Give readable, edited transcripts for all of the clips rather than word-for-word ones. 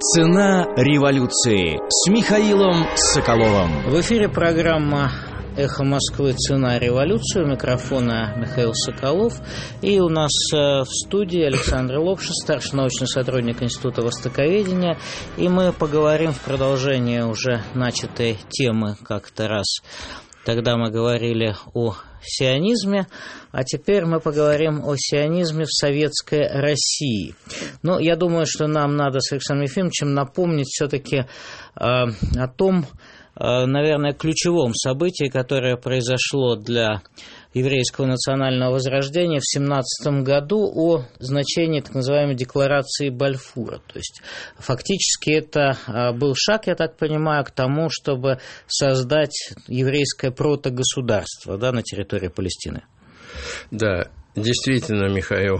Цена революции с Михаилом Соколовым. В эфире программа «Эхо Москвы. Цена революции». У микрофона Михаил Соколов. И у нас в студии Александр Лопшин, старший научный сотрудник Института Востоковедения. И мы поговорим в продолжение уже начатой темы как-то раз. Тогда мы говорили о сионизме, а теперь мы поговорим о сионизме в советской России. Но я думаю, что нам надо с Александром Ефимовичем напомнить все-таки о том, наверное, ключевом событии, которое произошло для еврейского национального возрождения в 1917 году, о значении так называемой декларации Бальфура. То есть фактически это был шаг, я так понимаю, к тому, чтобы создать еврейское протогосударство, да, на территории Палестины. Да, действительно, Михаил,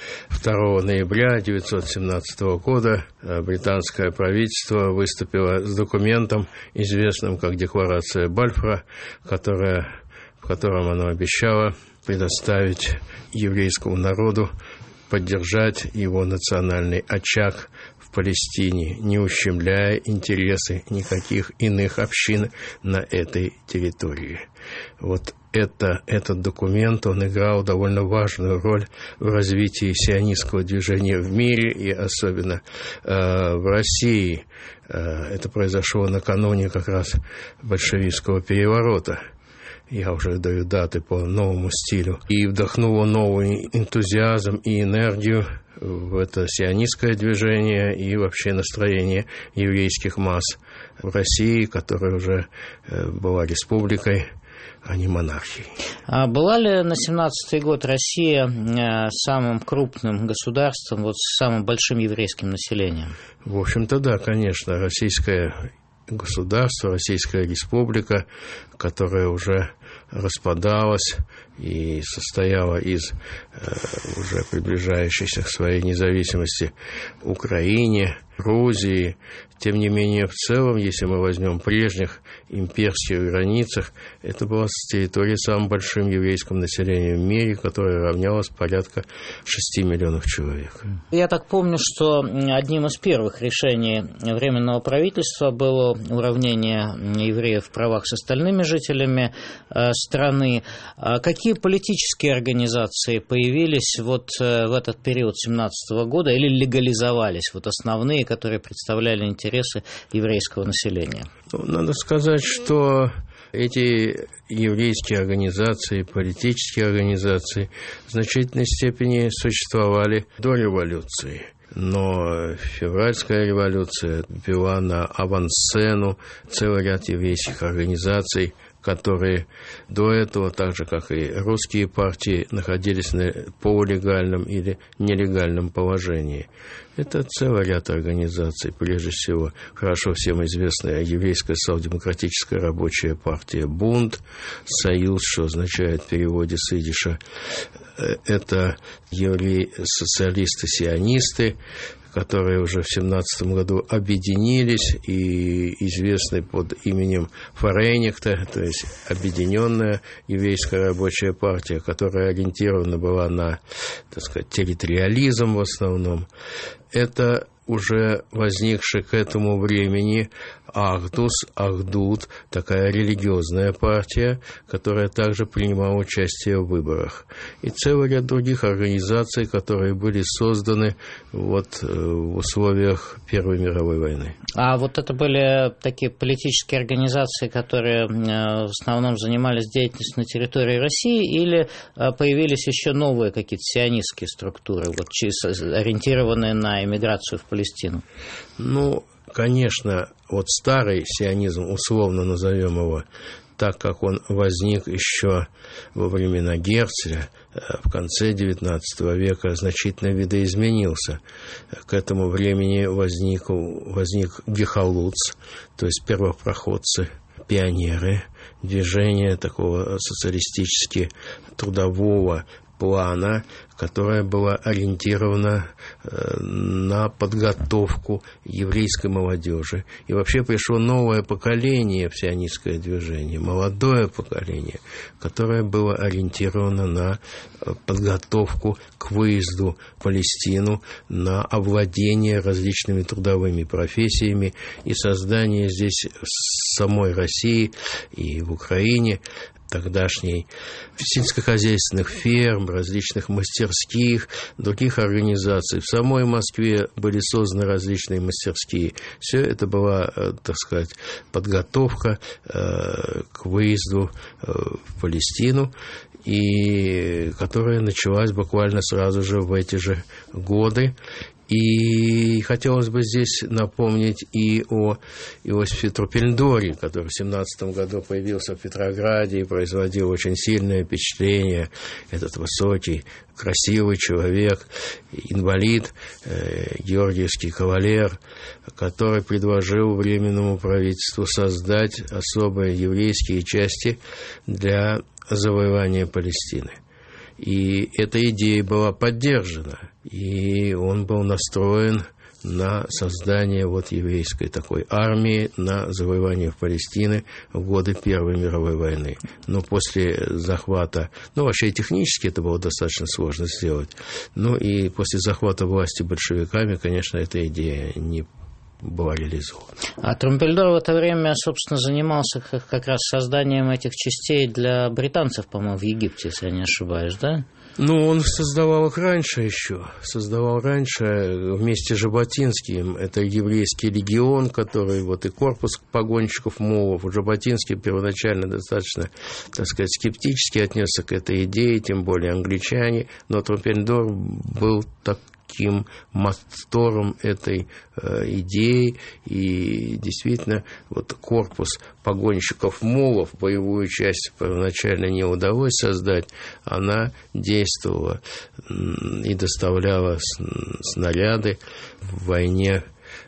2 ноября 1917 года британское правительство выступило с документом, известным как Декларация Бальфура, в котором оно обещало предоставить еврейскому народу, поддержать его национальный очаг в Палестине, не ущемляя интересы никаких иных общин на этой территории. Вот этот документ, он играл довольно важную роль в развитии сионистского движения в мире и особенно в России. Это произошло накануне как раз большевистского переворота. Я уже даю даты по новому стилю. И вдохнуло новый энтузиазм и энергию в это сионистское движение и вообще настроение еврейских масс в России, которая уже была республикой, а не монархией. А была ли на 17-й год Россия самым крупным государством, вот с самым большим еврейским населением? В общем-то, да, конечно. Российское государство, Российская республика, которая уже распадалась и состояла из уже приближающейся к своей независимости Украине, Грузии. Тем не менее, в целом, если мы возьмем прежних имперских границах, это была территория с самым большим еврейским населением в мире, которое равнялось порядка 6 миллионов человек. Я так помню, что одним из первых решений Временного правительства было уравнение евреев в правах с остальными жителями страны. Какие политические организации появились вот в этот период 17 года или легализовались, вот основные, которые представляли интересы еврейского населения? Надо сказать, что эти еврейские организации, политические организации в значительной степени существовали до революции. Но февральская революция ввела на авансцену целый ряд еврейских организаций, которые до этого, так же как и русские партии, находились на полулегальном или нелегальном положении. Это целый ряд организаций, прежде всего, хорошо всем известная еврейская социал-демократическая рабочая партия «Бунт», «Союз», что означает в переводе с идиша, это евреи-социалисты-сионисты, которые уже в 1917 году объединились и известны под именем Фарейнихта, то есть Объединенная еврейская рабочая партия, которая ориентирована была на, так сказать, территориализм в основном. Это уже возникшая к этому времени Ахдут, такая религиозная партия, которая также принимала участие в выборах. И целый ряд других организаций, которые были созданы вот в условиях Первой мировой войны. А вот это были такие политические организации, которые в основном занимались деятельностью на территории России, или появились еще новые какие-то сионистские структуры, вот, ориентированные на эмиграцию в Палестину? Ну, конечно, вот старый сионизм, условно назовем его, так как он возник еще во времена Герцля, в конце XIX века значительно видоизменился. К этому времени возник Гехалуц, то есть первопроходцы, пионеры, движения такого социалистически трудового плана, которая была ориентирована на подготовку еврейской молодежи. И вообще пришло новое поколение в сионистское движение, молодое поколение, которое было ориентировано на подготовку к выезду в Палестину, на овладение различными трудовыми профессиями и создание здесь в самой России и в Украине тогдашней сельскохозяйственных ферм, различных мастерских, других организаций. В самой Москве были созданы различные мастерские. Все это была, так сказать, подготовка к выезду в Палестину, и которая началась буквально сразу же в эти же годы. И хотелось бы здесь напомнить и о Иосифе Трумпельдоре, который в 17 году появился в Петрограде и производил очень сильное впечатление. Этот высокий, красивый человек, инвалид, георгиевский кавалер, который предложил Временному правительству создать особые еврейские части для завоевания Палестины. И эта идея была поддержана, и он был настроен на создание вот еврейской такой армии, на завоевание Палестины в годы Первой мировой войны. Но после захвата, вообще технически это было достаточно сложно сделать, и после захвата власти большевиками, конечно, эта идея не была реализована. А Трумпельдор в это время, собственно, занимался как раз созданием этих частей для британцев, по-моему, в Египте, если я не ошибаюсь, да? Он создавал их раньше еще. Создавал раньше вместе с Жаботинским. Это еврейский легион, который и корпус погонщиков молов. Жаботинский первоначально достаточно, так сказать, скептически отнесся к этой идее, тем более англичане. Но Трумпельдор был таким мотором этой идеи, и действительно корпус погонщиков молов, боевую часть первоначально не удалось создать, она действовала и доставляла снаряды в войне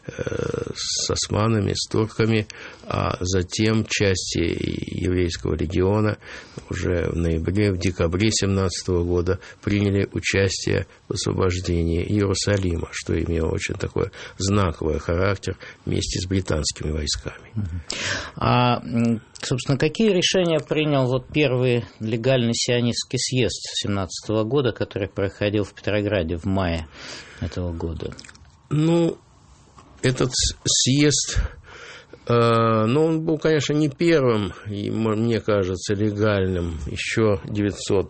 с османами, с турками, а затем части еврейского легиона уже в декабре 17 года приняли участие в освобождении Иерусалима, что имело очень такой знаковый характер вместе с британскими войсками. А, собственно, какие решения принял первый легальный сионистский съезд 17 года, который проходил в Петрограде в мае этого года? Этот съезд, он был, конечно, не первым, и, мне кажется, легальным. Еще в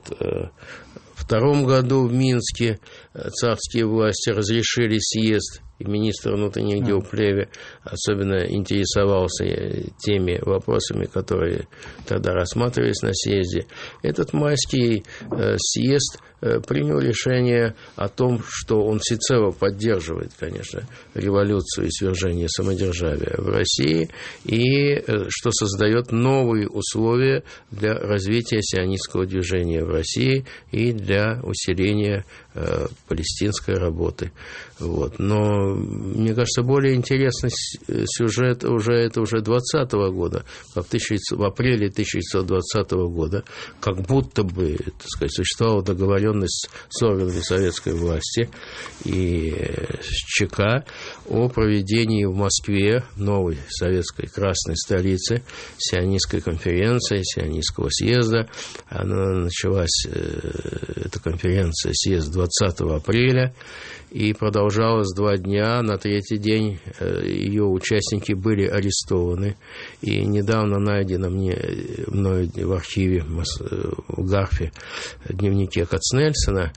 1902 году в Минске царские власти разрешили съезд, и министр внутренних дел Плеве особенно интересовался теми вопросами, которые тогда рассматривались на съезде. Этот майский съезд принял решение о том, что он всецело поддерживает, конечно, революцию и свержение самодержавия в России, и что создает новые условия для развития сионистского движения в России и для усиления палестинской работы. Но, мне кажется, более интересный сюжет уже 20 года, в апреле 1920 года, как будто бы, так сказать, существовала договоренность с органами советской власти и с ЧК о проведении в Москве, новой советской красной столице, сионистской конференции, сионистского съезда. Она началась, эта конференция, съезд 20 апреля, и продолжалась 2 дня. На 3-й день ее участники были арестованы. И недавно найдено мною в архиве в Гарфе дневнике Кацнельсона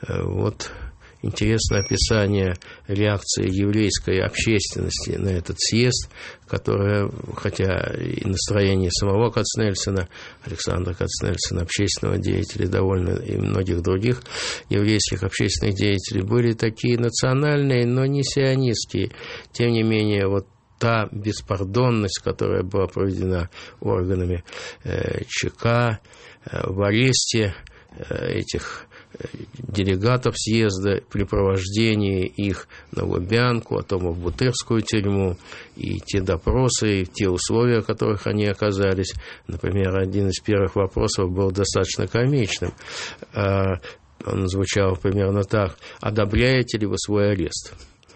интересное описание реакции еврейской общественности на этот съезд, которая, хотя и настроение самого Кацнельсона, Александра Кацнельсона, общественного деятеля, довольно и многих других еврейских общественных деятелей, были такие национальные, но не сионистские. Тем не менее, та беспардонность, которая была проведена органами ЧК в аресте этих делегатов съезда, припровождении их на Лубянку, потом в Бутырскую тюрьму, и те допросы, и те условия, в которых они оказались. Например, один из первых вопросов был достаточно комичным. Он звучал примерно так: «Одобряете ли вы свой арест?»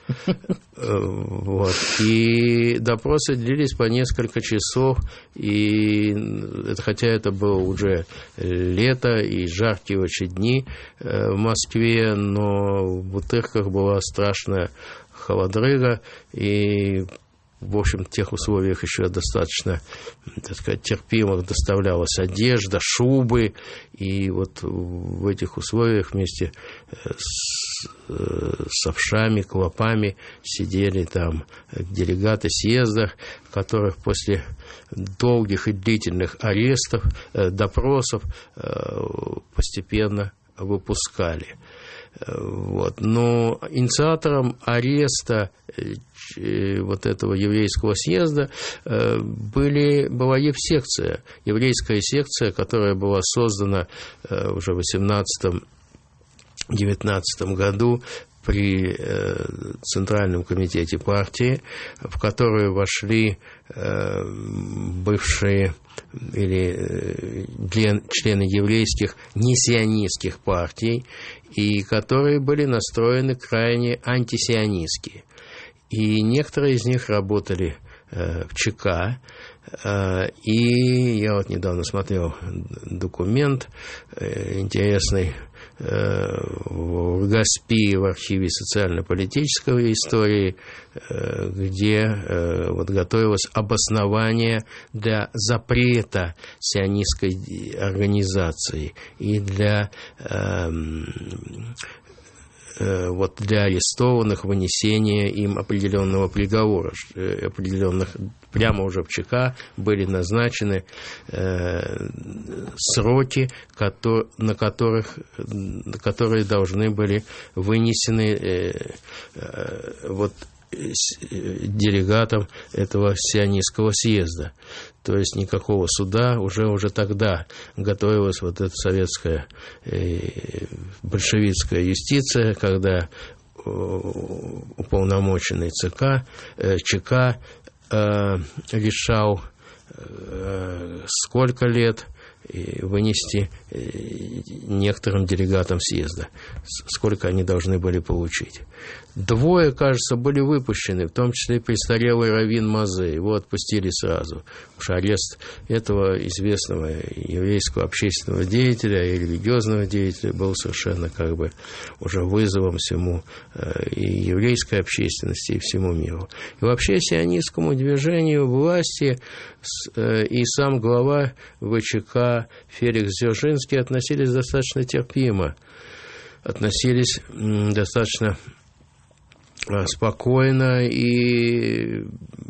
Вот. И допросы длились по несколько часов, и хотя это было уже лето и жаркие очень дни в Москве, но в Бутырках была страшная холодрыга, и в общем, в тех условиях еще достаточно, так сказать, терпимо доставлялась одежда, шубы, и вот в этих условиях вместе с овшами, клопами сидели там делегаты съезда, которых после долгих и длительных арестов, допросов постепенно выпускали. Вот. Но инициатором ареста вот этого еврейского съезда была евсекция, еврейская секция, которая была создана уже в 18-19 году при Центральном комитете партии, в которую вошли бывшие или члены еврейских несионистских партий, и которые были настроены крайне антисионистски. И некоторые из них работали в ЧК, и я вот недавно смотрел документ интересный в ГАСПИ, в архиве социально-политической истории, где вот готовилось обоснование для запрета сионистской организации и для арестованных вынесения им определенного приговора, определенных прямо уже в ЧК были назначены сроки, которые должны были вынесены делегатам этого сионистского съезда. То есть никакого суда уже тогда готовилась вот эта советская большевистская юстиция, когда уполномоченный ЧК решал, сколько лет вынести некоторым делегатам съезда, сколько они должны были получить. Двое, кажется, были выпущены, в том числе престарелый раввин Мазе. Его отпустили сразу. Уж арест этого известного еврейского общественного деятеля и религиозного деятеля был совершенно как бы уже вызовом всему и еврейской общественности, и всему миру. И вообще сионистскому движению власти и сам глава ВЧК Феликс Дзержинский относились достаточно терпимо, относились достаточно спокойно и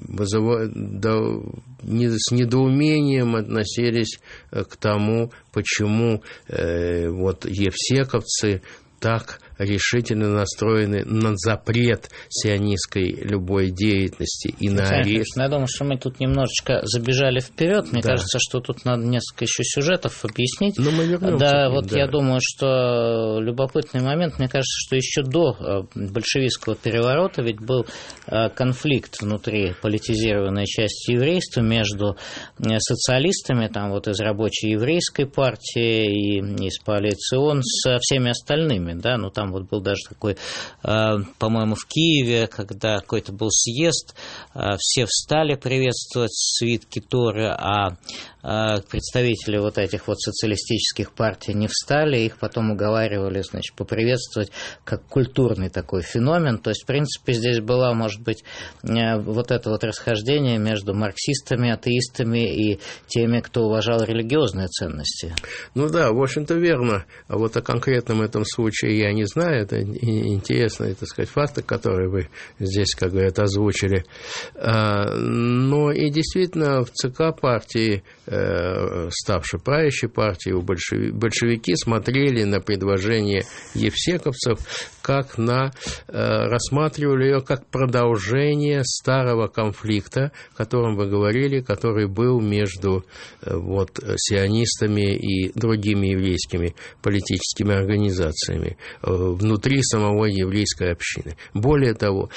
с недоумением относились к тому, почему вот евсековцы так решительно настроены на запрет сионистской любой деятельности и на арест. Я думаю, что мы тут немножечко забежали вперед. Мне кажется, что тут надо несколько еще сюжетов объяснить. Но мы вернемся. Да, вот я думаю, что любопытный момент. Мне кажется, что еще до большевистского переворота ведь был конфликт внутри политизированной части еврейства между социалистами, там вот из рабочей еврейской партии и из Коалицион со всеми остальными, да, ну там вот был даже такой, по-моему, в Киеве, когда какой-то был съезд, все встали приветствовать свитки Торы, а представители вот этих вот социалистических партий не встали, их потом уговаривали, значит, поприветствовать как культурный такой феномен. То есть, в принципе, здесь было, может быть, вот это вот расхождение между марксистами, атеистами и теми, кто уважал религиозные ценности. Ну да, в общем-то, верно. А вот о конкретном этом случае я не знаю. Это интересные, так сказать, факты, которые вы здесь, как говорят, озвучили. Но и действительно в ЦК партии, ставшей правящей партией, большевики смотрели на предложение евсековцев как на, рассматривали ее как продолжение старого конфликта, о котором вы говорили, который был между вот, сионистами и другими еврейскими политическими организациями внутри самой еврейской общины. Более того,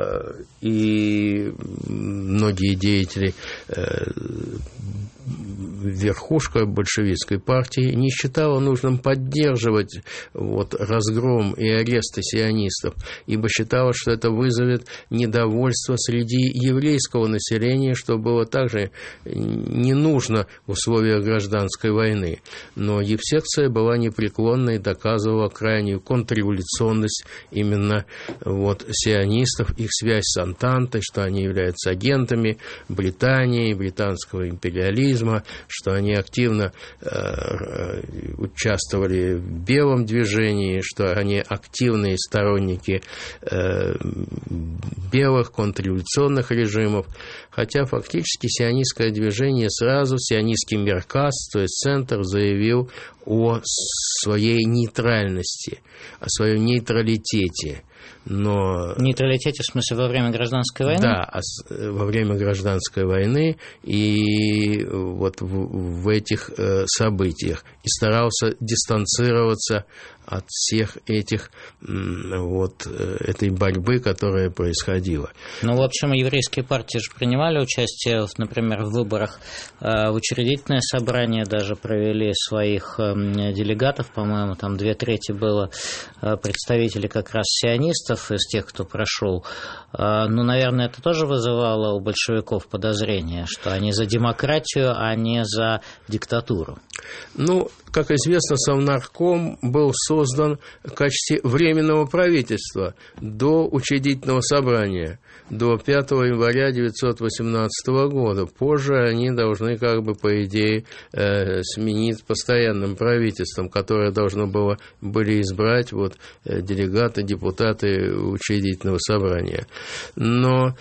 и многие деятели верхушка большевистской партии не считала нужным поддерживать разгром и аресты сионистов, ибо считала, что это вызовет недовольство среди еврейского населения, что было также не нужно в условиях гражданской войны. Но Евсекция была непреклонна и доказывала крайнюю контрреволюционность именно сионистов, их связь с Антантой, что они являются агентами Британии, британского империализма, что они активно участвовали в белом движении, что они активные сторонники белых контрреволюционных режимов, хотя фактически сионистское движение сразу, сионистский Мерказ, то есть центр, заявил о своей нейтральности, о своем нейтралитете. Но... Нейтралитете, в смысле, во время гражданской войны? Да, во время гражданской войны и в этих событиях. И старался дистанцироваться от всех этих, этой борьбы, которая происходила. Ну, в общем, еврейские партии же принимали участие, например, в выборах в учредительное собрание, даже провели своих делегатов, по-моему, там 2/3 было представителей как раз сионистов из тех, кто прошел. Ну, наверное, это тоже вызывало у большевиков подозрение, что они за демократию, а не за диктатуру. Ну, как известно, Совнарком был создан в качестве временного правительства до учредительного собрания, до 5 января 1918 года. Позже они должны, по идее, сменить постоянным правительством, которое должно были избрать делегаты, депутаты учредительного собрания. Но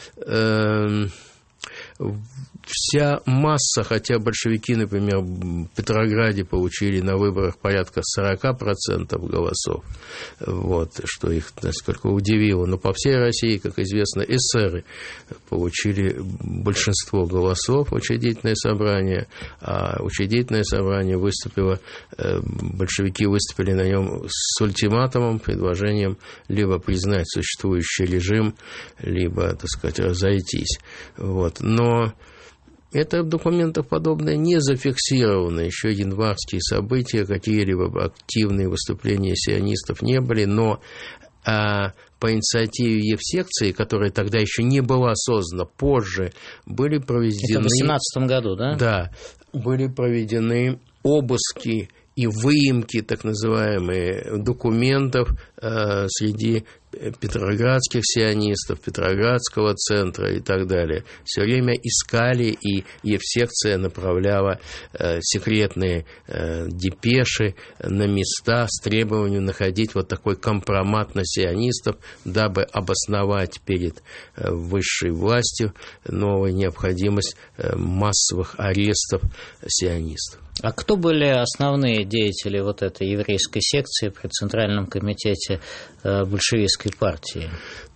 вся масса, хотя большевики, например, в Петрограде получили на выборах порядка 40% голосов, что их несколько удивило, но по всей России, как известно, эсеры получили большинство голосов в учредительное собрание, а учредительное собрание большевики выступили на нем с ультиматумом, предложением либо признать существующий режим, либо, разойтись. Но это в документах подобное не зафиксировано. Еще январские события, какие-либо активные выступления сионистов не были, но по инициативе Евсекции, которая тогда еще не была создана, позже были проведены... Это в 18 году, да? Да, были проведены обыски и выемки, так называемые, документов среди петроградских сионистов, Петроградского центра и так далее. Все время искали, и Евсекция направляла секретные депеши на места с требованием находить такой компромат на сионистов, дабы обосновать перед высшей властью новую необходимость массовых арестов сионистов. А кто были основные деятели этой еврейской секции при Центральном комитете большевистской партии?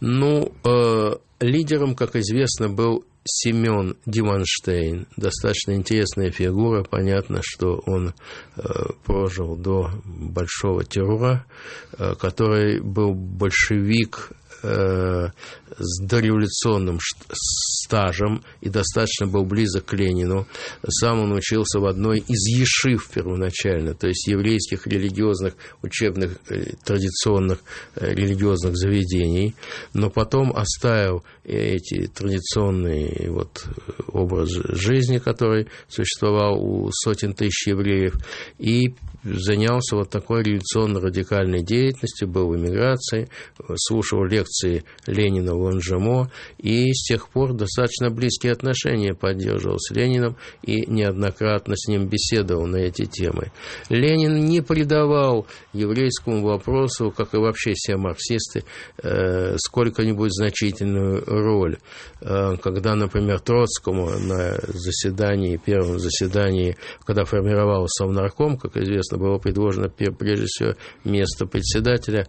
Лидером, как известно, был Семен Диванштейн. Достаточно интересная фигура. Понятно, что он прожил до большого террора, который был большевик с дореволюционным стажем и достаточно был близок к Ленину. Сам он учился в одной из ешив первоначально, то есть еврейских религиозных, учебных, традиционных религиозных заведений, но потом оставил эти традиционные образ жизни, который существовал у сотен тысяч евреев, и занялся такой революционно-радикальной деятельностью, был в эмиграции, слушал лекции Ленина в Ланжемо, и с тех пор достаточно близкие отношения поддерживал с Лениным и неоднократно с ним беседовал на эти темы. Ленин не придавал еврейскому вопросу, как и вообще все марксисты, сколько-нибудь значительную роль. Когда, например, Троцкому на первом заседании, когда формировался Совнарком, как известно, было предложено прежде всего место председателя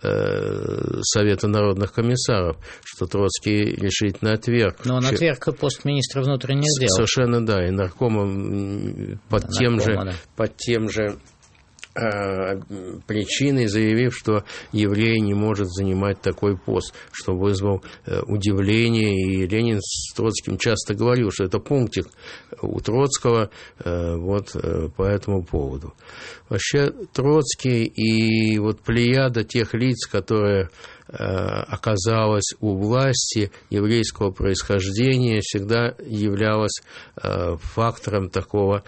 Совета народных комиссаров, что Троцкий решительно отверг. Но он отверг пост министра внутренних дел. Совершенно, да, и наркомом под тем же причиной, заявив, что еврей не может занимать такой пост, что вызвал удивление, и Ленин с Троцким часто говорил, что это пунктик у Троцкого вот по этому поводу. Вообще Троцкий и вот плеяда тех лиц, которые оказалась у власти еврейского происхождения, всегда являлась фактором такого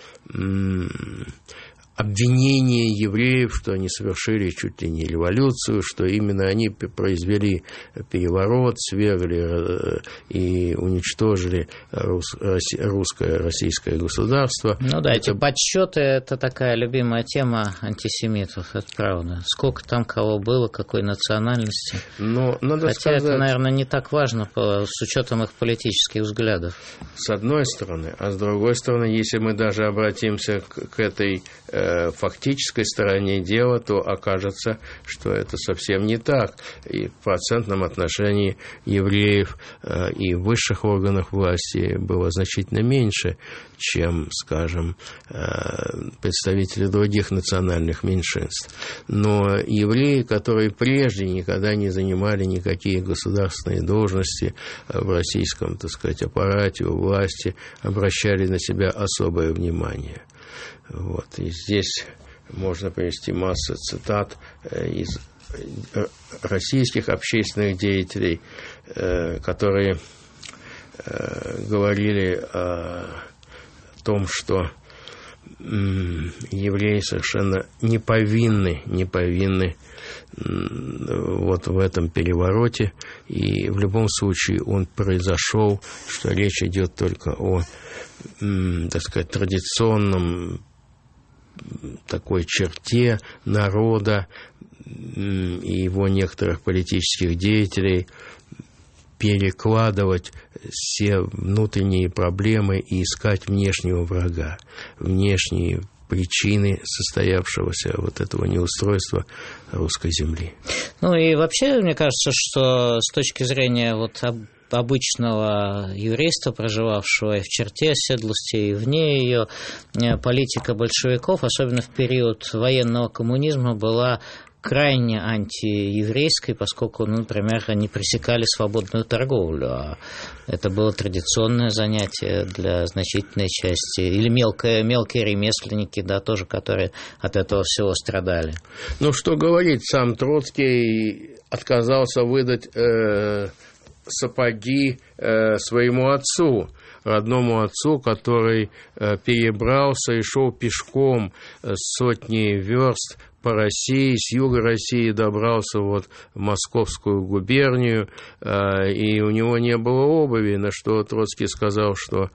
обвинение евреев, что они совершили чуть ли не революцию, что именно они произвели переворот, свергли и уничтожили русское, российское государство. Ну да, эти подсчеты – это такая любимая тема антисемитов, это правда. Сколько там кого было, какой национальности. Но надо Хотя сказать, это, наверное, не так важно с учетом их политических взглядов. С одной стороны, а с другой стороны, если мы даже обратимся к этой фактической стороне дела, то окажется, что это совсем не так. И в процентном отношении евреев и в высших органах власти было значительно меньше, чем, скажем, представители других национальных меньшинств. Но евреи, которые прежде никогда не занимали никакие государственные должности в российском, так сказать, аппарате, у власти, обращали на себя особое внимание. Вот. И здесь можно привести массу цитат из российских общественных деятелей, которые говорили о том, что евреи совершенно не повинны вот в этом перевороте, и в любом случае он произошел, что речь идет только о, так сказать, традиционном такой черте народа и его некоторых политических деятелей перекладывать все внутренние проблемы и искать внешнего врага, внешние причины состоявшегося вот этого неустройства русской земли. Ну и вообще, мне кажется, что с точки зрения вот обычного еврейства, проживавшего и в черте оседлости, и вне ее, политика большевиков, особенно в период военного коммунизма, была крайне антиеврейской, поскольку, например, они пресекали свободную торговлю, а это было традиционное занятие для значительной части, или мелкие ремесленники, да, тоже, которые от этого всего страдали. Ну, что говорить, сам Троцкий отказался выдать сапоги своему отцу, родному отцу, который перебрался и шел пешком сотни верст по России, с юга России добрался вот в Московскую губернию, и у него не было обуви, на что Троцкий сказал, что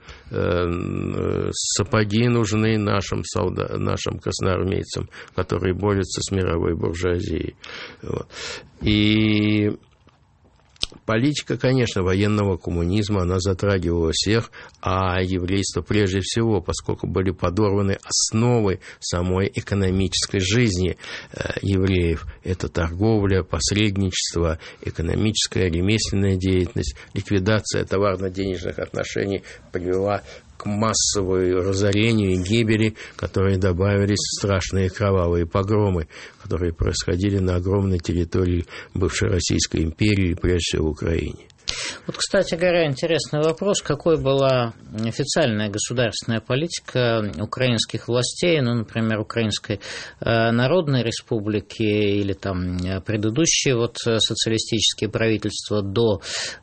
сапоги нужны нашим красноармейцам, которые борются с мировой буржуазией. Вот. И политика, конечно, военного коммунизма, она затрагивала всех, а еврейство прежде всего, поскольку были подорваны основы самой экономической жизни евреев. Это торговля, посредничество, экономическая, ремесленная деятельность, ликвидация товарно-денежных отношений привела к массовому разорению и гибели, которые добавились страшные кровавые погромы, которые происходили на огромной территории бывшей Российской империи, прежде всего в Украине. Вот, кстати говоря, интересный вопрос, какой была официальная государственная политика украинских властей, ну, например, Украинской Народной Республики или там предыдущие вот социалистические правительства до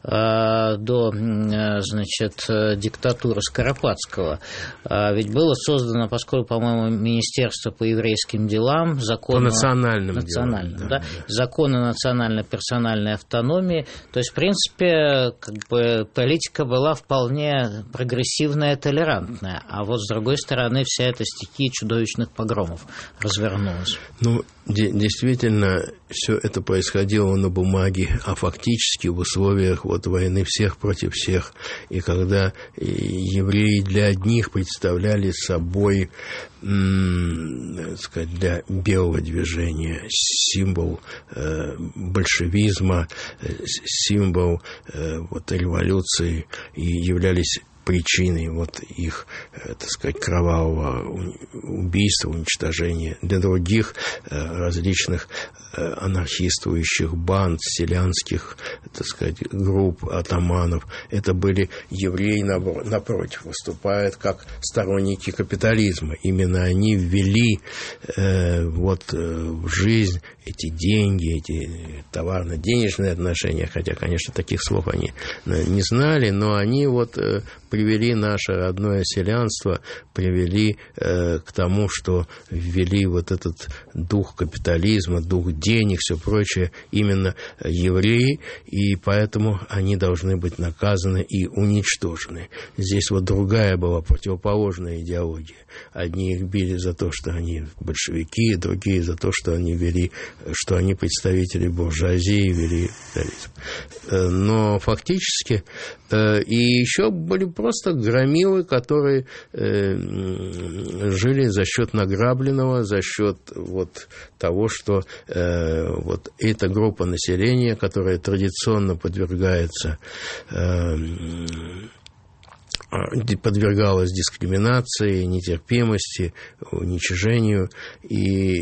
значит, диктатуры Скоропадского. Ведь было создано, поскольку, по-моему, Министерство по еврейским делам, закон по национальным делам, да, закон о национальной персональной автономии, то есть, в принципе, как бы политика была вполне прогрессивная, толерантная, а вот с другой стороны вся эта стихия чудовищных погромов развернулась. Ну, действительно, все это происходило на бумаге, а фактически в условиях вот войны всех против всех, и когда евреи для одних представляли собой, так сказать, для белого движения символ большевизма, символ вот революции, и являлись причиной вот их, так сказать, кровавого убийства, уничтожения. Для других различных анархистующих банд, селянских, так сказать, групп, атаманов, это были евреи, напротив, выступают как сторонники капитализма. Именно они ввели в жизнь эти деньги, эти товарно-денежные отношения, хотя, конечно, таких слов они не знали, но они привели наше родное селянство, привели к тому, что ввели вот этот дух капитализма, дух денег, все прочее, именно евреи, и поэтому они должны быть наказаны и уничтожены. Здесь другая была противоположная идеология. Одни их били за то, что они большевики, другие за то, что они вели, что они представители буржуазии, вели капитализм. Но фактически и еще были просто громилы, которые жили за счет награбленного, за счет того, что эта группа населения, которая традиционно подвергалась дискриминации, нетерпимости, уничижению, и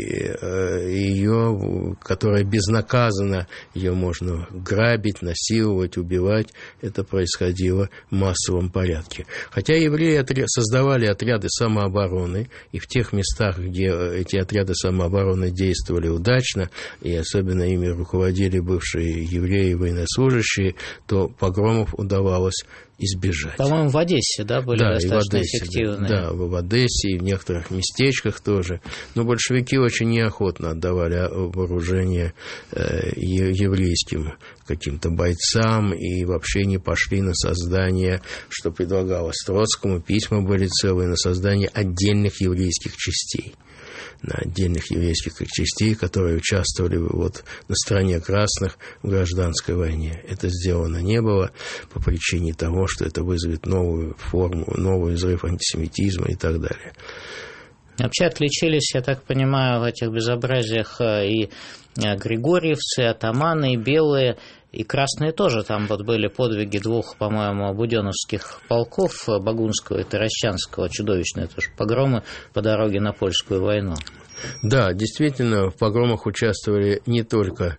ее, которая безнаказанно, ее можно грабить, насиловать, убивать, это происходило в массовом порядке. Хотя евреи создавали отряды самообороны, и в тех местах, где эти отряды самообороны действовали удачно, и особенно ими руководили бывшие евреи, военнослужащие, то погромов удавалось избежать. По-моему, в Одессе, были достаточно эффективные. Да, в Одессе и в некоторых местечках тоже. Но большевики очень неохотно отдавали вооружение еврейским каким-то бойцам и вообще не пошли на создание, что предлагалось Троцкому, письма были целые, на создание отдельных еврейских частей. На отдельных еврейских частей, которые участвовали на стороне красных в гражданской войне. Это сделано не было по причине того, что это вызовет новую форму, новый взрыв антисемитизма и так далее. Вообще отличились, я так понимаю, в этих безобразиях и григорьевцы, атаманы, и белые, и красные тоже. Там были подвиги двух, по-моему, буденовских полков, Багунского и Таращанского, чудовищные тоже погромы по дороге на Польскую войну. Да, действительно, в погромах участвовали не только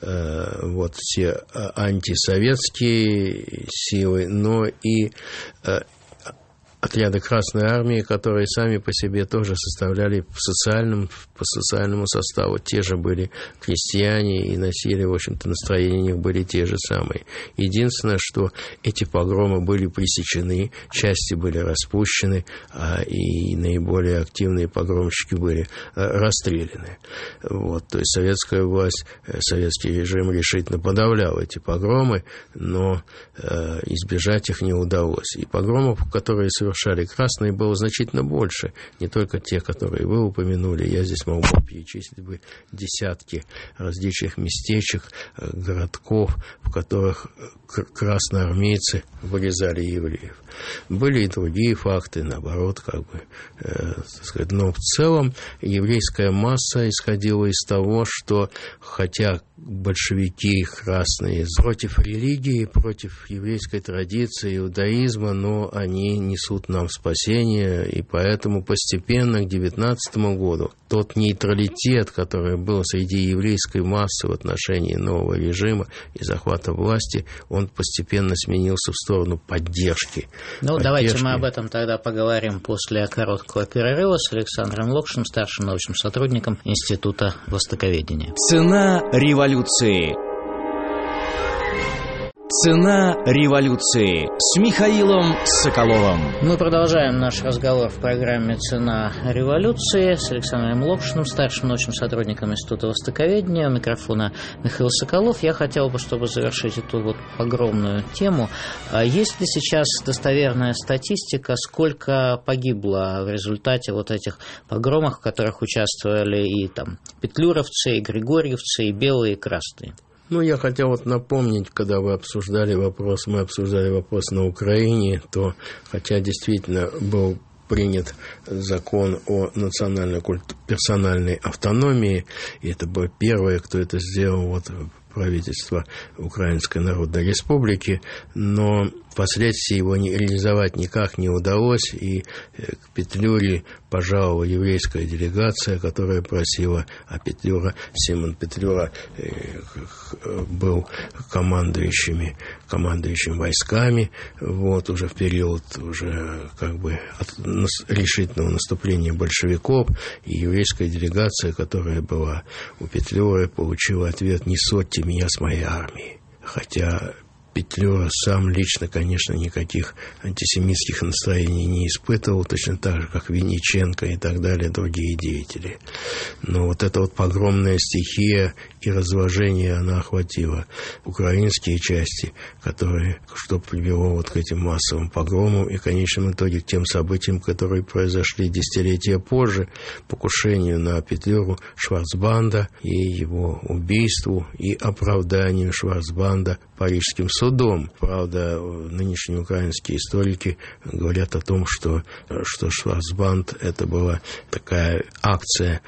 все антисоветские силы, но и отряды Красной Армии, которые сами по себе тоже составляли по социальному составу. Те же были крестьяне, и носили, в общем-то, настроения у них были те же самые. Единственное, что эти погромы были пресечены, части были распущены, и наиболее активные погромщики были расстреляны. То есть советская власть, советский режим решительно подавлял эти погромы, но избежать их не удалось. И погромов, которые совершали красные, было значительно больше. Не только те, которые вы упомянули. Я здесь мог бы перечислить десятки различных местечек, городков, в которых красноармейцы вырезали евреев. Были и другие факты, наоборот, так сказать. Но в целом еврейская масса исходила из того, что хотя большевики красные против религии, против еврейской традиции, иудаизма, но они несут нам спасение, и поэтому постепенно к 19 году тот нейтралитет, который был среди еврейской массы в отношении нового режима и захвата власти, он постепенно сменился в сторону поддержки. Давайте мы об этом тогда поговорим после короткого перерыва с Александром Локшиным, старшим научным сотрудником Института Востоковедения. Цена революции. Цена революции с Михаилом Соколовым. Мы продолжаем наш разговор в программе «Цена революции» с Александром Локшиным, старшим научным сотрудником Института Востоковедения. У микрофона Михаил Соколов. Я хотел бы, чтобы завершить эту погромную тему, есть ли сейчас достоверная статистика, сколько погибло в результате этих погромов, в которых участвовали и петлюровцы, и григорьевцы, и белые, и красные? Я хотел напомнить, когда мы обсуждали вопрос на Украине, то, хотя действительно был принят закон о национальной персональной автономии, и это было первое, кто это сделал, правительство Украинской Народной Республики, но Впоследствии его реализовать никак не удалось, и к Петлюре пожаловала еврейская делегация, которая просила, а Симон Петлюра был командующим войсками, вот, уже в период уже как бы решительного наступления большевиков, и еврейская делегация, которая была у Петлюры, получила ответ: «Не ссорьте меня с моей армией». Хотя Петлюра сам лично, конечно, никаких антисемитских настроений не испытывал, точно так же, как Винниченко и так далее, другие деятели. Но вот эта вот погромная стихия и разложение, она охватила украинские части, что привело вот к этим массовым погромам и, в конечном итоге, к тем событиям, которые произошли десятилетия позже, покушению на Петлюру Шварцбанда и его убийству и оправданию Шварцбанда Парижским судом. Правда, нынешние украинские историки говорят о том, что Шварцбанд — это была такая акция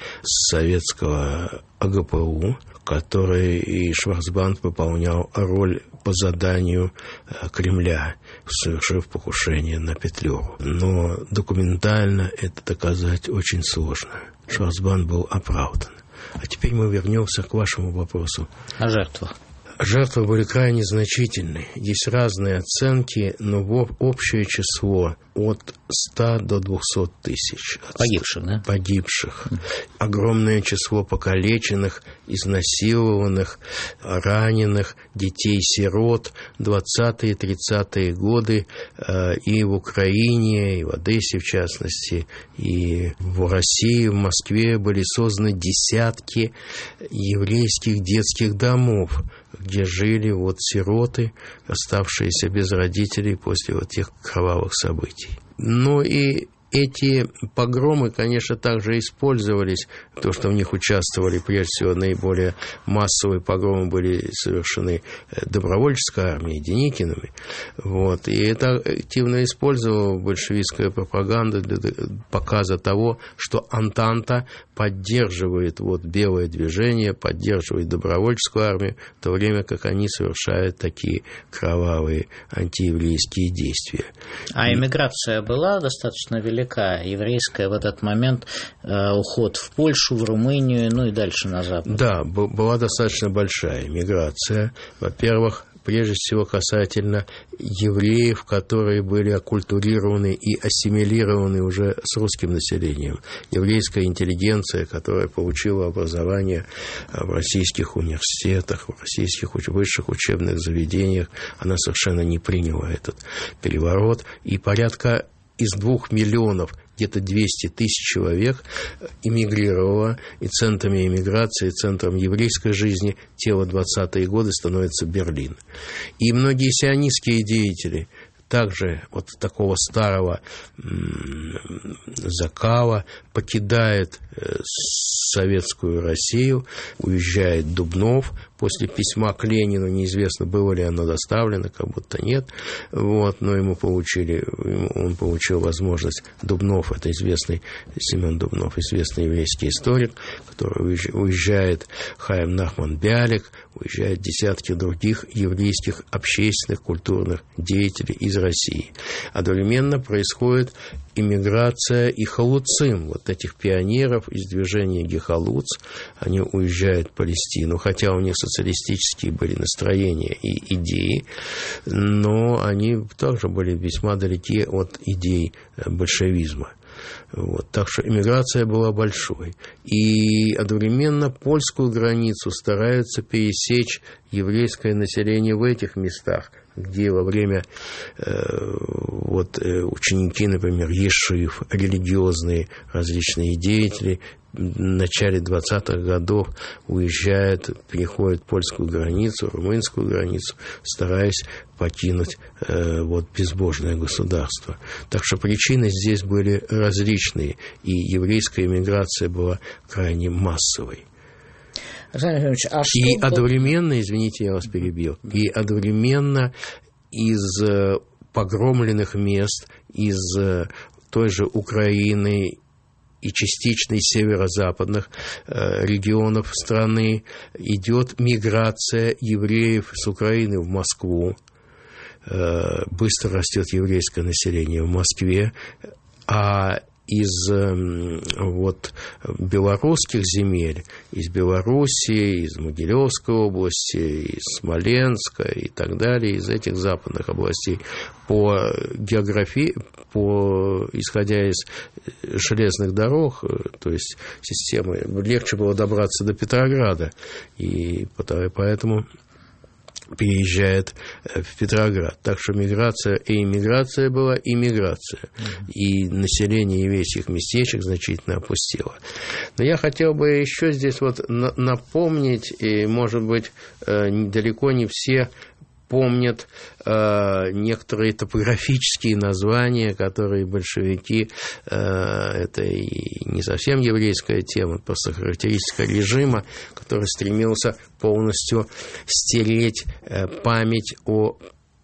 советского АГПУ, который и Шварцбанд выполнял роль по заданию Кремля, совершив покушение на Петлюру. Но документально это доказать очень сложно. Шварцбанд был оправдан. А теперь мы вернемся к вашему вопросу. О жертвах. Жертвы были крайне значительны. Есть разные оценки, но общее число от 100 до 200 тысяч. Погибших, да? Погибших. Огромное число покалеченных, изнасилованных, раненых, детей-сирот. 20-е, 30-е годы и в Украине, и в Одессе, в частности, и в России, в Москве были созданы десятки еврейских детских домов, где жили вот сироты, оставшиеся без родителей после вот тех кровавых событий. Ну и эти погромы, конечно, также использовались, то, что в них участвовали, прежде всего, наиболее массовые погромы были совершены добровольческой армией, Деникиными. Вот. И это активно использовала большевистская пропаганда для показа того, что Антанта поддерживает вот белое движение, поддерживает добровольческую армию, в то время как они совершают такие кровавые антиеврейские действия. А эмиграция была достаточно велика, еврейская в этот момент, уход в Польшу, в Румынию, ну и дальше на запад? Да, была достаточно большая эмиграция. Во-первых, прежде всего касательно евреев, которые были оккультурированы и ассимилированы уже с русским населением. Еврейская интеллигенция, которая получила образование в российских университетах, в российских высших учебных заведениях, она совершенно не приняла этот переворот. И порядка из 2 миллионов где-то 200 тысяч человек эмигрировало, и центрами эмиграции, центром еврейской жизни те 20-е годы становится Берлин. И многие сионистские деятели также вот такого старого закала покидает советскую Россию, уезжает в Дубнов. После письма к Ленину неизвестно, было ли оно доставлено, как будто нет. Вот, но он получил возможность. Дубнов, это известный Семен Дубнов, известный еврейский историк, который уезжает, Хаим Нахман Бялик, уезжают десятки других еврейских общественных, культурных деятелей из России. Одновременно происходит иммиграция и халуцим, вот этих пионеров из движения Гехалуц. Они уезжают в Палестину, хотя у них социалистические были настроения и идеи, но они также были весьма далеки от идей большевизма. Вот, так что эмиграция была большой. И одновременно польскую границу стараются пересечь еврейское население в этих местах, где во время ученики, например, ешив, религиозные различные деятели, в начале 20-х годов уезжают, переходят польскую границу, румынскую границу, стараясь покинуть безбожное государство. Так что причины здесь были различные, и еврейская эмиграция была крайне массовой. И одновременно, извините, я вас перебил, и одновременно из погромленных мест, из той же Украины и частично из северо-западных регионов страны идет миграция евреев с Украины в Москву. быстро растет еврейское население в Москве, а из белорусских земель, из Белоруссии, из Могилевской области, из Смоленска и так далее, из этих западных областей, по географии, исходя из железных дорог, то есть системы, легче было добраться до Петрограда, и поэтому переезжает в Петроград. Так что миграция и иммиграция была, и миграция. И население еврейских местечек значительно опустело. Но я хотел бы еще здесь напомнить, и, может быть, далеко не все помнят некоторые топографические названия, которые большевики, это и не совсем еврейская тема, просто характеристика режима, который стремился полностью стереть память о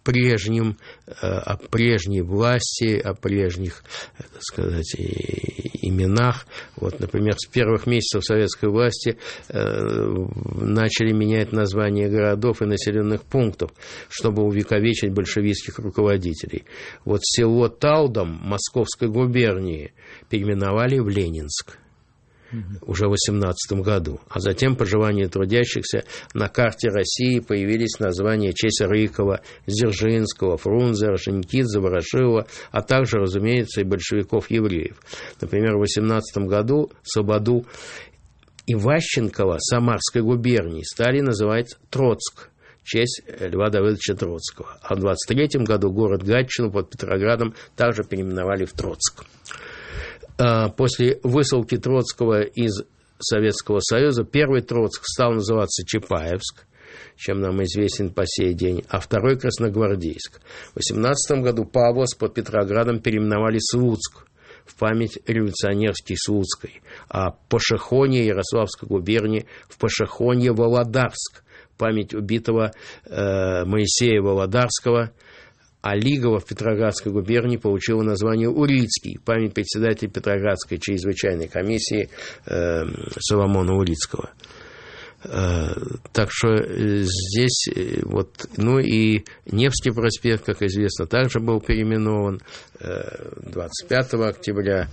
прежней власти, о прежних, так сказать, именах. Например, с первых месяцев советской власти начали менять названия городов и населенных пунктов, чтобы увековечить большевистских руководителей. Село Талдом Московской губернии переименовали в Ленинск уже в 18 году. А затем, по желанию трудящихся, на карте России появились названия в честь Рыкова, Дзержинского, Фрунзе, Орджоникидзе, Ворошилова, а также, разумеется, и большевиков-евреев. Например, в 18 году Слободу Иващенкова Самарской губернии стали называть Троцк в честь Льва Давыдовича Троцкого. А в 23 году город Гатчину под Петроградом также переименовали в Троцк. После высылки Троцкого из Советского Союза первый Троцк стал называться Чапаевск, чем нам известен по сей день, а второй Красногвардейск. В 18 году Павловск под Петроградом переименовали Слуцк в память революционерской Слуцкой, а Пашихонье Ярославской губернии в Пашихонье Володарск в память убитого Моисея Володарского. А Лигово в Петроградской губернии получило название Урицкий, память председателя Петроградской чрезвычайной комиссии Соломона Урицкого. Так что здесь и Невский проспект, как известно, также был переименован 25 октября.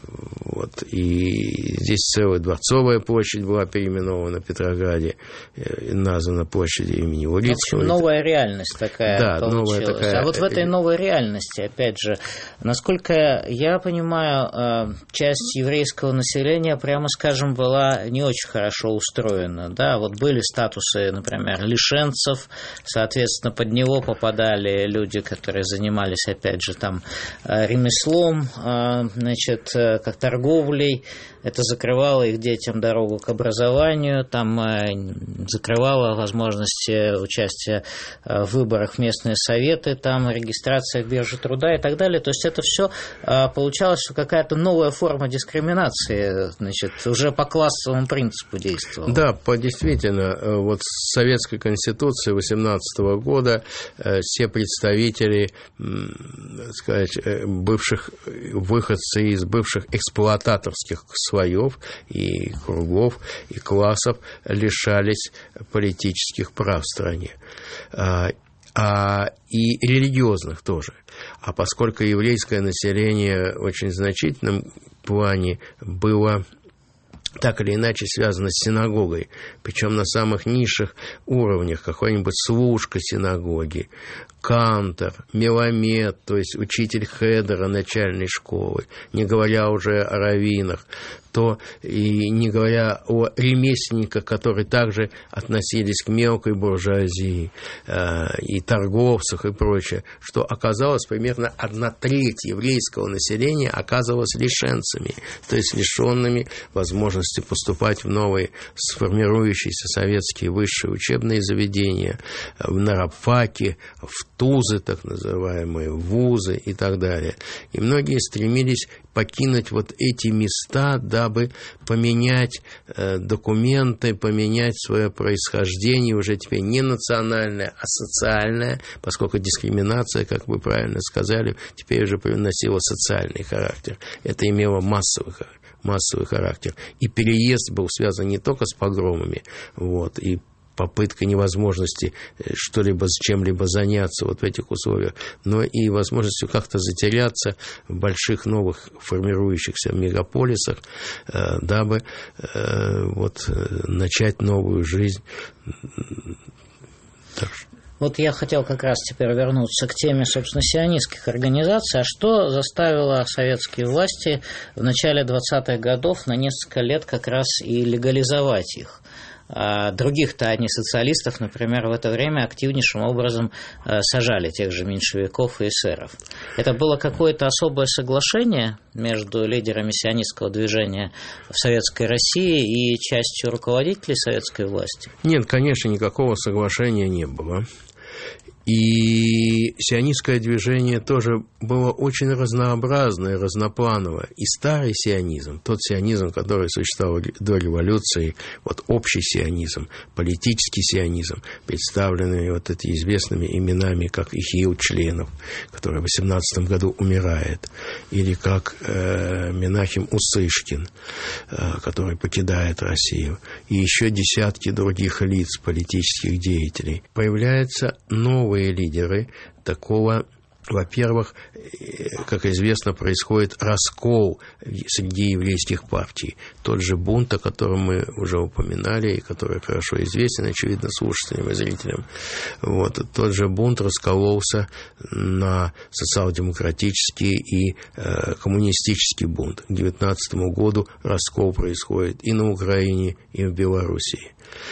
И здесь целая Дворцовая площадь была переименована в Петрограде, названа площадью имени Урицкого. В общем, новая реальность такая получилась. Новая такая... А в этой новой реальности, опять же, насколько я понимаю, часть еврейского населения, прямо скажем, была не очень хорошо устроена. Да, были статусы, например, лишенцев, соответственно, под него попадали люди, которые занимались, опять же, ремеслом, как торговлей. Это закрывало их детям дорогу к образованию, закрывало возможности участия в выборах в местные советы, регистрация в бирже труда и так далее. То есть это все получалось, что какая-то новая форма дискриминации, уже по классовому принципу действовала. Да, действительно, с Советской Конституции 18 года все представители, так сказать, бывших выходцы из бывших эксплуататорских слоев и кругов и классов лишались политических прав в стране. И религиозных тоже. А поскольку еврейское население в очень значительном плане было так или иначе связано с синагогой, причем на самых низших уровнях, какой-нибудь служка синагоги, кантор, меламед, то есть учитель хедера начальной школы, не говоря уже о раввинах, то и не говоря о ремесленниках, которые также относились к мелкой буржуазии, и торговцах и прочее, что оказалось примерно 1/3 еврейского населения оказывалось лишенцами, то есть лишенными возможности поступать в новые сформирующиеся советские высшие учебные заведения, на рабфаки, в ТУЗы, так называемые, вузы и так далее. И многие стремились покинуть эти места, дабы поменять документы, поменять свое происхождение, уже теперь не национальное, а социальное, поскольку дискриминация, как вы правильно сказали, теперь уже носила социальный характер. Это имело массовый характер. И переезд был связан не только с погромами, и попытка невозможности что-либо с чем-либо заняться вот в этих условиях, но и возможностью как-то затеряться в больших новых формирующихся мегаполисах, дабы начать новую жизнь. Вот я хотел как раз теперь вернуться к теме, собственно, сионистских организаций. А что заставило советские власти в начале 20-х годов на несколько лет как раз и легализовать их? А других-то они, социалистов, например, в это время активнейшим образом сажали тех же меньшевиков и эсеров. Это было какое-то особое соглашение между лидерами сионистского движения в Советской России и частью руководителей советской власти? Нет, конечно, никакого соглашения не было. И сионистское движение тоже было очень разнообразное, разноплановое. И старый сионизм, тот сионизм, который существовал до революции, вот общий сионизм, политический сионизм, представленный вот этими известными именами, как Ихиил Членов, который в 18 году умирает, или как Менахем Усышкин, который покидает Россию, и еще десятки других лиц, политических деятелей. Появляются новые лидеры такого. Во-первых, как известно, происходит раскол среди еврейских партий. Тот же бунт, о котором мы уже упоминали, и который хорошо известен, очевидно, слушателям и зрителям. Тот же бунт раскололся на социал-демократический и коммунистический бунт. К 19 году раскол происходит и на Украине, и в Белоруссии.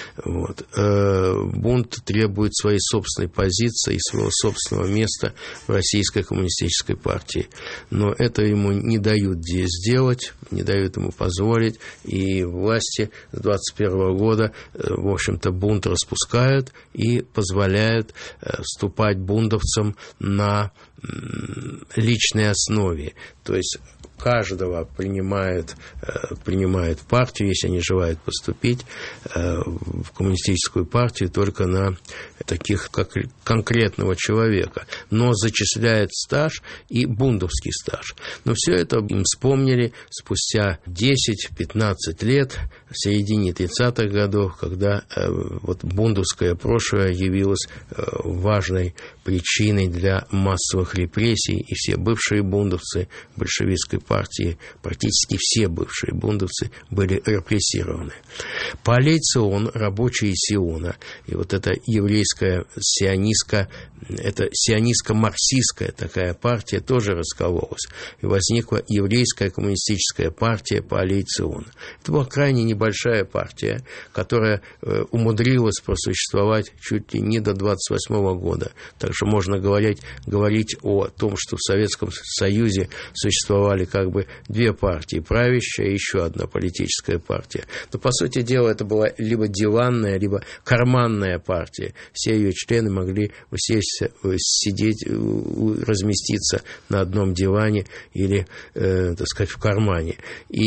Бунт требует своей собственной позиции и своего собственного места в Российской коммунистической партии. Но это ему не дают сделать, не дают ему позволить. И власти с 21 года, в общем-то, бунт распускают и позволяют вступать бундовцам на личной основе. То есть каждого принимают в партию, если они желают поступить в коммунистическую партию, только на таких, как конкретного человека. Но зачисляет стаж и бундовский стаж. Но все это им вспомнили спустя 10-15 лет, в середине 30-х годов, когда бундовское прошлое явилось важной причиной для массовых репрессий, и все бывшие бундовцы большевистской партии, практически все бывшие бундовцы были репрессированы. Паалей Цион, рабочие Сиона, и это еврейская это сионистско-марксистская такая партия тоже раскололась, и возникла еврейская коммунистическая партия Паалей Циона. Это была крайне небольшая партия, которая умудрилась просуществовать чуть ли не до 28 года. Так что можно говорить о том, что в Советском Союзе существовали как бы две партии, правящая и еще одна политическая партия. Но, по сути дела, это была либо диванная, либо карманная партия. Все ее члены могли сидеть, разместиться на одном диване или, в кармане.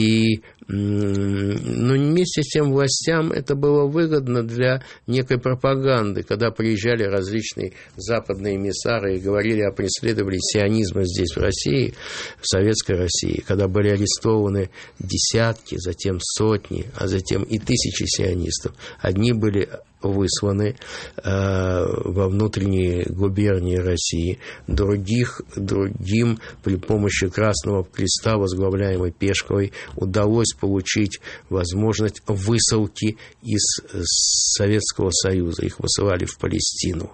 Но вместе с тем властям это было выгодно для некой пропаганды, когда приезжали различные западные эмиссары и говорили о преследовании сионизма здесь, в России, в Советской России, когда были арестованы десятки, затем сотни, а затем и тысячи сионистов. Одни были высланы во внутренние губернии России, другим при помощи Красного Креста, возглавляемой Пешковой, удалось получить возможность высылки из Советского Союза. Их высылали в Палестину.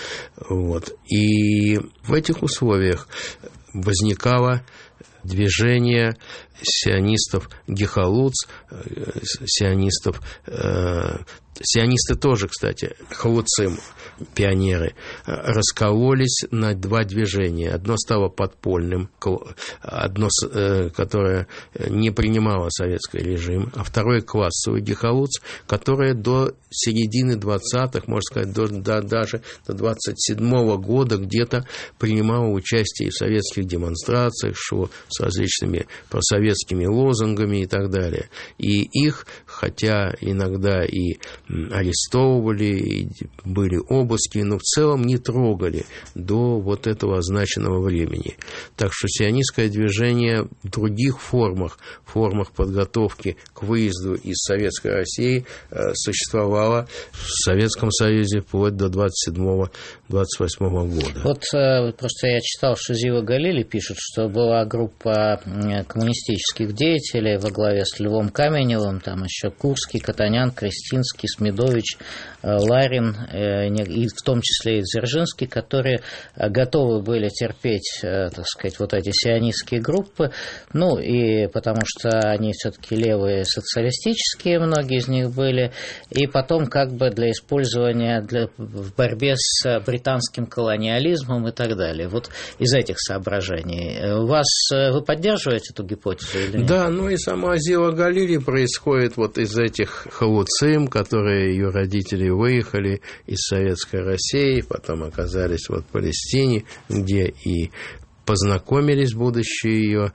И в этих условиях возникало движение сионистов Гехалуц, сионисты тоже, кстати, халуцим, пионеры, раскололись на два движения. Одно стало подпольным, одно, которое не принимало советский режим, а второе классовый Гехалуц, которое до середины 20-х, можно сказать, даже до 27-го года где-то принимало участие в советских демонстрациях, шло с различными просоветскими лозунгами и так далее. И их хотя иногда и арестовывали, и были обыски, но в целом не трогали до вот этого означенного времени. Так что сионистское движение в других формах подготовки к выезду из Советской России существовало в Советском Союзе вплоть до 27-28 года. Вот просто я читал, что Зива Галили пишет, что была группа коммунистических деятелей во главе с Львом Каменевым, там еще Курский, Катанян, Крестинский, Смедович, Ларин, и в том числе и Дзержинский, которые готовы были терпеть, так сказать, вот эти сионистские группы, ну и потому что они все-таки левые социалистические, многие из них были, и потом как бы для использования в борьбе с британским колониализмом и так далее. Вот из этих соображений. Вы поддерживаете эту гипотезу или нет? Да, ну и сама Зива Галили происходит вот из этих халуцим, которые ее родители выехали из Советской России, потом оказались вот в Палестине, где и познакомились будущие ее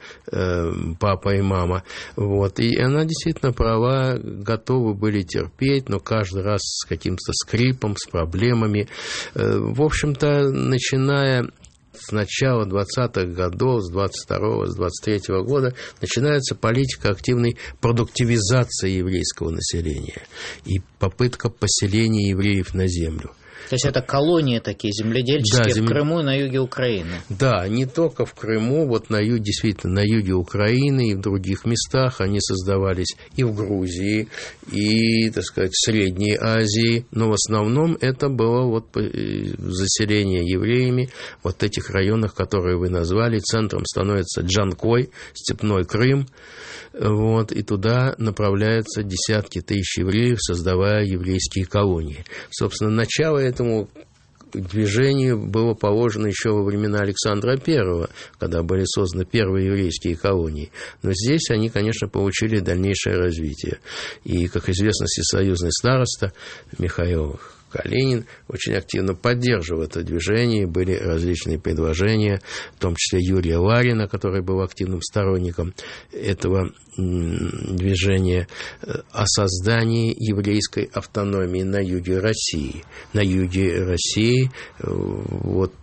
папа и мама. Вот. И она действительно права, готовы были терпеть, но каждый раз с каким-то скрипом, с проблемами. В общем-то, начиная с начала 20-х годов, с 22-го, с 23-го года начинается политика активной продуктивизации еврейского населения и попытка поселения евреев на землю. То есть это колонии такие земледельческие, в Крыму и на юге Украины. Да, не только в Крыму, вот на юге, действительно, на юге Украины и в других местах они создавались и в Грузии, и, так сказать, в Средней Азии, но в основном это было вот заселение евреями вот этих районах, которые вы назвали. Центром становится Джанкой, Степной Крым, вот, и туда направляются десятки тысяч евреев, создавая еврейские колонии. Собственно, начало этому движению было положено еще во времена Александра I, когда были созданы первые еврейские колонии. Но здесь они, конечно, получили дальнейшее развитие. И, как известно, всесоюзный староста Михаил Калинин очень активно поддерживал это движение, были различные предложения, в том числе Юрия Ларина, который был активным сторонником этого движения, о создании еврейской автономии на юге России. На юге России, вот,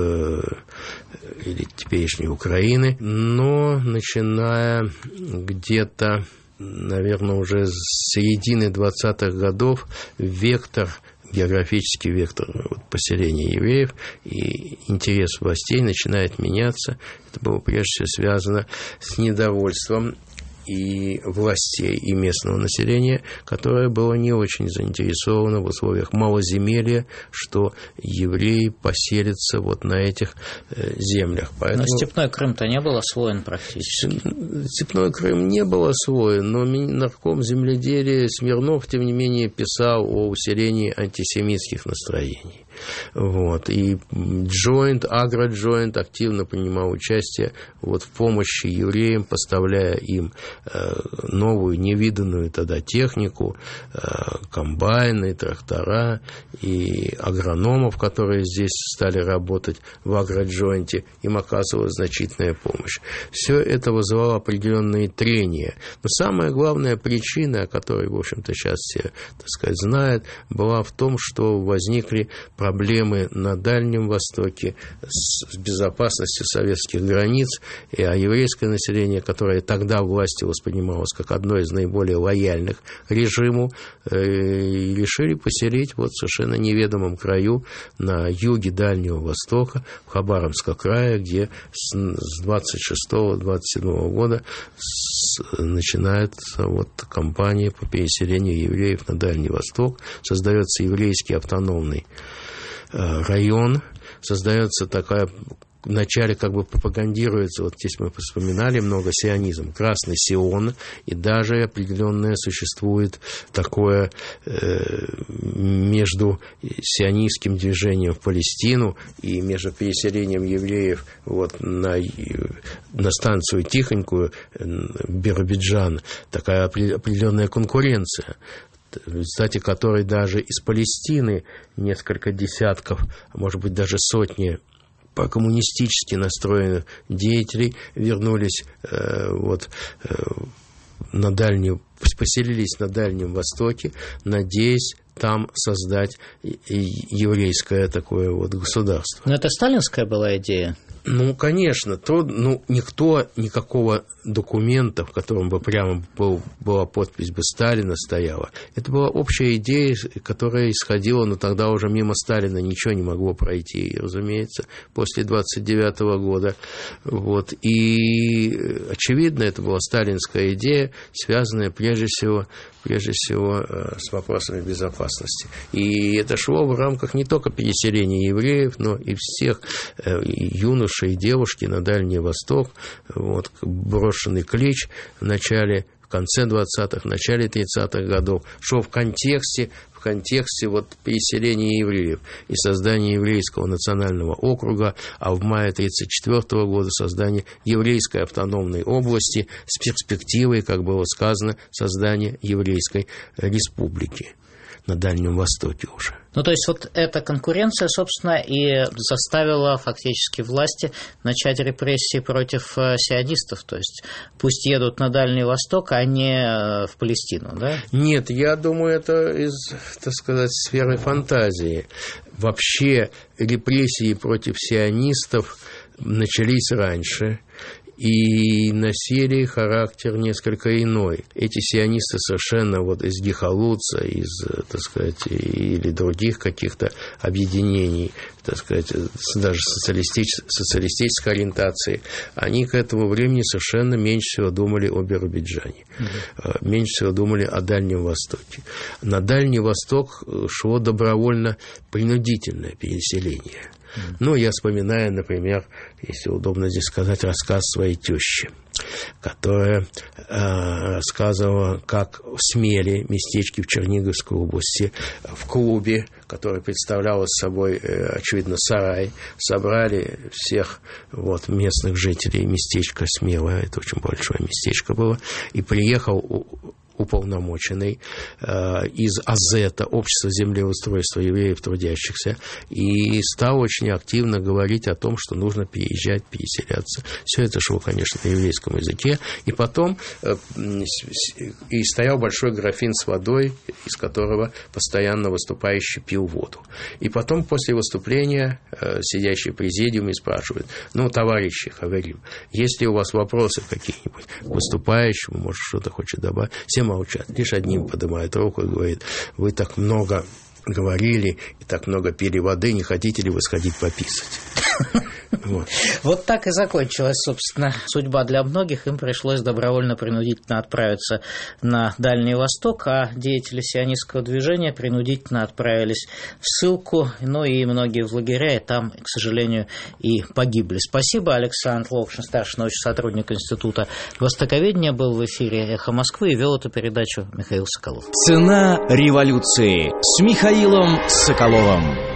или теперешней Украины, но начиная где-то, наверное, уже с середины 20-х годов географический вектор поселения евреев и интерес властей начинает меняться. Это было прежде всего связано с недовольством и властей, и местного населения, которое было не очень заинтересовано в условиях малоземелья, что евреи поселятся вот на этих землях. Поэтому... Но Степной Крым-то не был освоен практически. Степной Крым не был освоен, но нарком земледелия Смирнов, тем не менее, писал о усилении антисемитских настроений. Вот. И Агроджойнт активно принимал участие вот в помощи евреям, поставляя им новую, невиданную тогда технику, комбайны, трактора и агрономов, которые здесь стали работать в Агроджойнте, им оказывалась значительная помощь. Все это вызывало определенные трения. Но самая главная причина, о которой, в общем-то, сейчас все, так сказать, знают, была в том, что возникли проблемы на Дальнем Востоке с безопасностью советских границ, а еврейское население, которое тогда властью воспринималось как одно из наиболее лояльных режиму, решили поселить вот в совершенно неведомом краю на юге Дальнего Востока, в Хабаровском крае, где с 26-27 года начинается вот кампания по переселению евреев на Дальний Восток, создается еврейский автономный район, создается такая, вначале как бы пропагандируется, вот здесь мы вспоминали много сионизм, Красный Сион, и даже определенное существует такое между сионистским движением в Палестину и между переселением евреев вот на станцию Тихонькую, Биробиджан, такая определенная конкуренция, в результате которой даже из Палестины несколько десятков, а может быть даже сотни по-коммунистически настроенных деятелей вернулись на Дальний поселились на Дальнем Востоке, надеясь там создать еврейское такое вот государство. Но это сталинская была идея? Ну, конечно, никто никакого документа, в котором бы прямо была подпись бы Сталина стояла. Это была общая идея, которая исходила, но тогда уже мимо Сталина ничего не могло пройти, разумеется, после 29 года. Вот. И, очевидно, это была сталинская идея, связанная прежде всего с вопросами безопасности. И это шло в рамках не только переселения евреев, но и всех юношей и девушки на Дальний Восток. Вот, брошенный клич в конце 20-х, в начале 30-х годов, шел в контексте вот переселения евреев и создания еврейского национального округа, а в мае 1934 года создание еврейской автономной области с перспективой, как было сказано, создания еврейской республики на Дальнем Востоке уже. Ну, то есть, вот эта конкуренция, собственно, и заставила фактически власти начать репрессии против сионистов. То есть, пусть едут на Дальний Восток, а не в Палестину, да? Нет, я думаю, это из, так сказать, сферы фантазии. Вообще, репрессии против сионистов начались раньше и носили характер несколько иной. Эти сионисты совершенно вот из Гехалуца, так сказать, или других каких-то объединений, так сказать, даже социалистической ориентации, они к этому времени совершенно меньше всего думали о Биробиджане, меньше всего думали о Дальнем Востоке. На Дальний Восток шло добровольно-принудительное переселение. Ну, я вспоминаю, например, если удобно здесь сказать, рассказ своей тещи, которая рассказывала, как в Смеле, местечке в Черниговской области, в клубе, который представлял собой, очевидно, сарай, собрали всех вот, местных жителей местечка Смела, это очень большое местечко было, и приехал уполномоченный из АЗЭТа, Общества землеустройства евреев трудящихся, и стал очень активно говорить о том, что нужно переезжать, переселяться. Все это шло, конечно, на еврейском языке. И потом и стоял большой графин с водой, из которого постоянно выступающий пил воду. И потом, после выступления, сидящий в президиуме спрашивает: ну, товарищи, говорим, есть ли у вас вопросы какие-нибудь к выступающему, может, что-то хочет добавить? Все молчат. Лишь одним поднимает руку и говорит: вы так много говорили и так много пили воды, не хотите ли вы сходить пописать? Вот так и закончилась, собственно, судьба для многих. Им пришлось добровольно-принудительно отправиться на Дальний Восток, а деятели сионистского движения принудительно отправились в ссылку, ну и многие в лагеря, и там, к сожалению, и погибли. Спасибо. Александр Локшин, старший научный сотрудник Института востоковедения, был в эфире «Эхо Москвы» и вел эту передачу Михаил Соколов. «Цена революции» с Михаилом Соколовым.